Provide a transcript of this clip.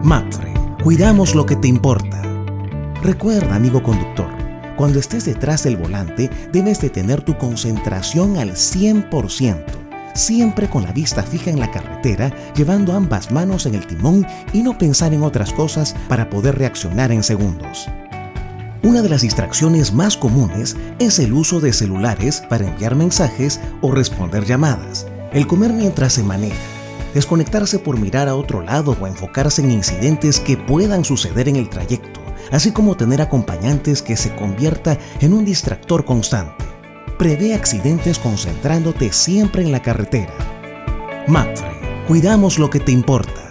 Mapfre, cuidamos lo que te importa. Recuerda, amigo conductor, cuando estés detrás del volante debes de tener tu concentración al 100%, siempre con la vista fija en la carretera, llevando ambas manos en el timón y no pensar en otras cosas para poder reaccionar en segundos. Una de las distracciones más comunes es el uso de celulares para enviar mensajes o responder llamadas, el comer mientras se maneja, desconectarse por mirar a otro lado o enfocarse en incidentes que puedan suceder en el trayecto, así como tener acompañantes que se convierta en un distractor constante. Prevé accidentes concentrándote siempre en la carretera. Mapfre, cuidamos lo que te importa.